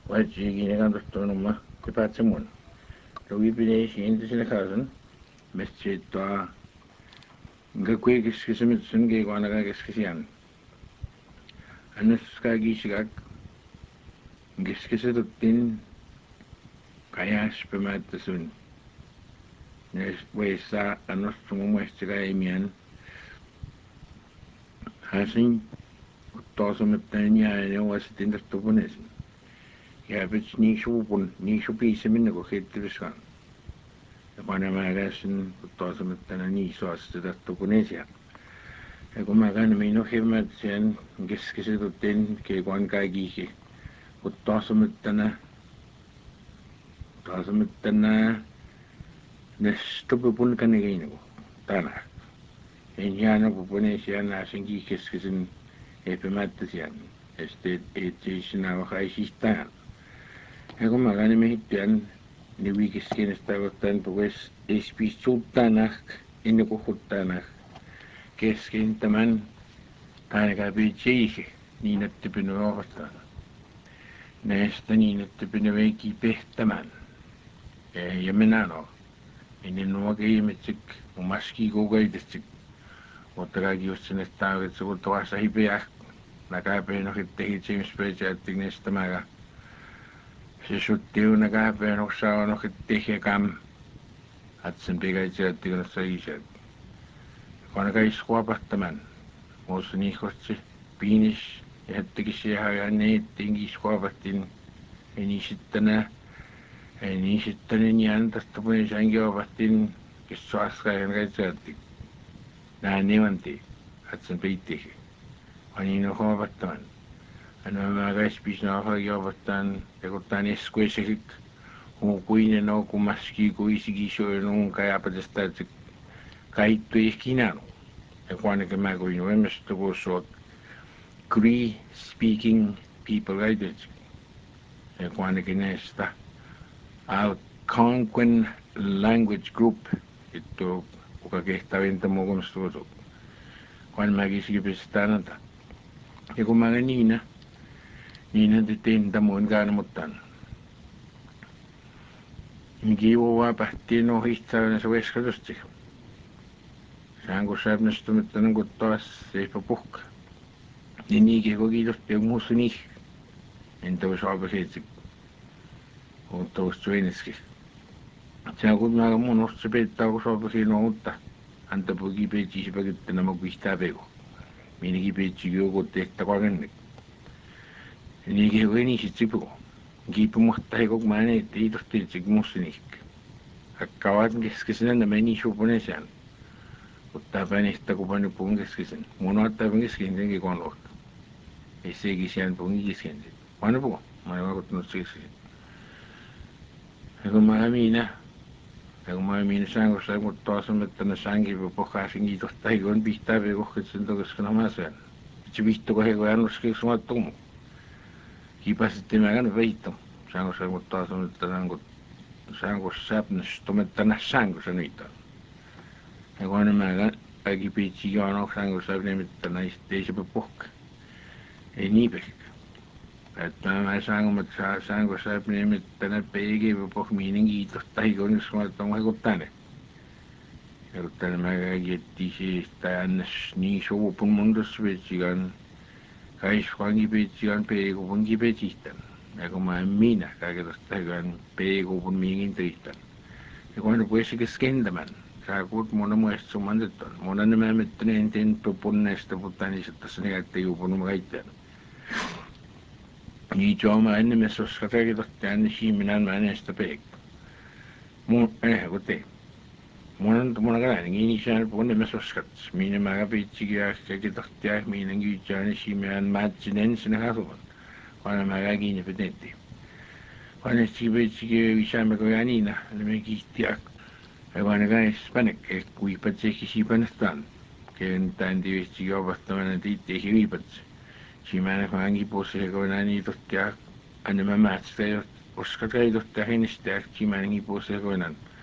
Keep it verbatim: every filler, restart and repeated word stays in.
Wajiginagandostonomma Kipatsimon. Logipination to Sinakasan, Mestre Gaquikiskisimutsun Giguanagaskisian. Anuskagishigak Giskisitutin Kayash Pematasun. Wesa Anostrum Westigaimian Hasin Tosamatania and was in the Toponism. Ja, bitch Nishupun, Nishupisamin, go hit to the sun. The Panamagasan, Tosamatana Nisos to the Toponesia. A Gumagan may no him at Sen, Giskisitutin, K1 Kagiki, with Tosamatana, Tosamatana, the Stupupun Canagino, Tana. In Yana Puponesia, Nasingi Kiskisin, Epimatian, Estate eight now high stan. Ako magani dan ni wikis kinestagotan pues espisultanak inukuhutanak keskin taman ainakaan bitsiisi niin että pinu ovastaan näistä niin että pinu veiki pehtämään ja minä no ennen nuo keimetsik umaski kukaitetsik mutta kaikki just sinne taavit suku tuossa hipeä näkäpäin no sitten hitsimspesiaattik näistämäkä se suttiu näkäpäin osaa no sitten kam att sen pikäitseättik no saisat kun kai skuapahtaman muussa niiskotsi piinis ja hettekin siihen ja neettiinkin skuapahtin ei niin sitten ei niin sitten jään tästä puhuin senkin opahtin kes suaskaan kaitseättik näin nivanti att sen piittikin on niin no huopahtaman Ano mga guys, na ako yabatan, yakutan eskwesik, humukuin na ako maski ko isigisyo nung kaya pa destat kahit to iskinano. Ako na kaya ko ino, mas to ko so Cree speaking people like this. Ako na kinesta Algonquin language group ito ukakehtavinta mo kung gusto. Kung magisipistana ta. Ako mga nina Nina titinda mun kanamuttan. Mikivu vapahtiin ohittaa se veskatusti. Saan kun säpnästymättä kun taas seipä puhka. Niin niinkin kun kiitosti on muussa niin. Entä voi saapa siitä. Mutta olisi suiniski. Saan kun mä mun osta peittää kun saapa siinä mutta. Anta poki peitsi sepä kyttänä mä kuistaa peko. Minäkin peitsi joku tehtä kakennik. Niinkin kun niin sit sipu. Kiipu mutta ei koko mä ei tiitosti itse muussa niin. Hakkavat keskisen nämä niin suupuneeseen. Mutta päinistä kun pani puun keskisen. Mun ottaa puun keskisen senkin kun lohta. Ei sekin siellä puun keskisen. Pani puun. Mä olen vaikuttanut keskisen. Ja kun mä minä. Ja kun mä minä saan, kun saan, kun taas on, että ne saankin pohkaisin kiitosta. Ei kun pistää vekohket sen tokesken omaa sen. Se vihto kun he kun jäännuskeeksi omaa tumu. Kiipasitte mä kannan veitto. Saan, kun saan, kun taas on, että saan, kun saan, kun säpnästä, että nää saan, kun se niitä. Ja kun mä kaikki piitsi joon saan, kun säpnä, että näistä ei sepä pohka. Ei niin pehkä. Että mä saan, kun mä saan, kun säpnä, että nää peikii pohka miinen kiitosta. Ei kun jos mä oon vaikut tänne. Ja kun tänne mä kaikki etti siistä ja ännes niin suupun mun tossa piitsikaan. Kaisvangi piitsikaan peikuvunkin piitsistän. Ja kun mä en minä kaikki tosta hyvän peikuvun miingin triistän. Ja kun hän puhuisikin skentämään. Sä kuut mun muista sun mantettaan. Mun on nämä mittäneen entin pupunneista, mutta niin että se näyttää juupunut kaikkeen. Niin joo mä ennen me soska kaikki tosta änne siiminään mä näistä peikko. Mun, eh, kun te. Mun on mun kanaan, niin isään puhunne me soskat. Minä mä piitsikin ja kaikki tosta ja minä kyytsään siiminään määtsin ensin hasuvan. Vaan mä kaikki petetti. Vaan sitten piitsikin isäämme kun jäniinä, niin me kiihtiä. Ja vaan kai spanekkeet kuipat sekin siipanestaan. Kentään tietysti jouvastamaan tiittei hiipat. Siinä mä hänkin puhussa se kun näin niitosta ja aina mä määtstä ja koska kai tosta hennistä ja siinä hänkin puhussa se kun näin.